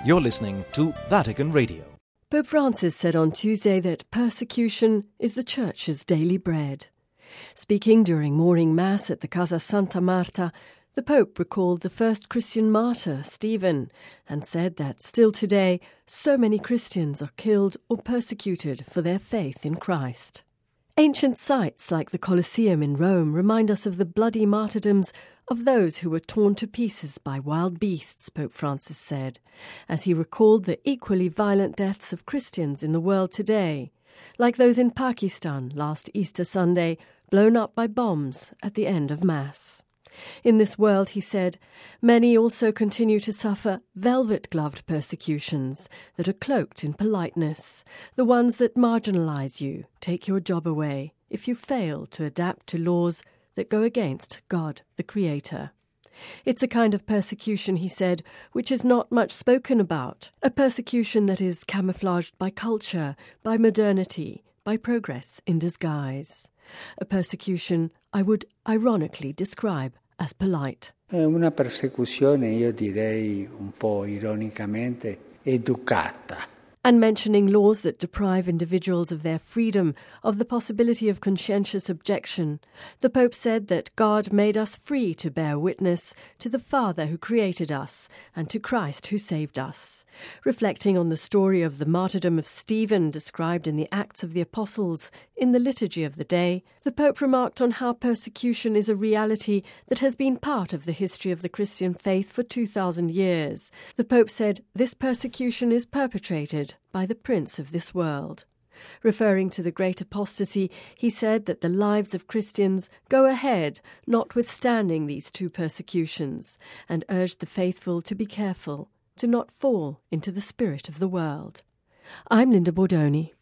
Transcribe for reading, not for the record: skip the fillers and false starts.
You're listening to Vatican Radio. Pope Francis said on Tuesday that persecution is the Church's daily bread. Speaking during morning Mass at the Casa Santa Marta, the Pope recalled the first Christian martyr, Stephen, and said that still today, so many Christians are killed or persecuted for their faith in Christ. Ancient sites like the Colosseum in Rome remind us of the bloody martyrdoms of those who were torn to pieces by wild beasts, Pope Francis said, as he recalled the equally violent deaths of Christians in the world today, like those in Pakistan last Easter Sunday, blown up by bombs at the end of Mass. In this world, he said, many also continue to suffer velvet-gloved persecutions that are cloaked in politeness, the ones that marginalize you, take your job away, if you fail to adapt to laws that go against God, the Creator. It's a kind of persecution, he said, which is not much spoken about, a persecution that is camouflaged by culture, by modernity, by progress in disguise. A persecution I would ironically describe as polite. Una persecuzione, io direi un po' ironicamente, educata. And mentioning laws that deprive individuals of their freedom, of the possibility of conscientious objection, the Pope said that God made us free to bear witness to the Father who created us and to Christ who saved us. Reflecting on the story of the martyrdom of Stephen described in the Acts of the Apostles in the Liturgy of the Day, the Pope remarked on how persecution is a reality that has been part of the history of the Christian faith for 2,000 years. The Pope said, this persecution is perpetrated by the prince of this world. Referring to the great apostasy, he said that the lives of Christians go ahead, notwithstanding these two persecutions, and urged the faithful to be careful, to not fall into the spirit of the world. I'm Linda Bordoni.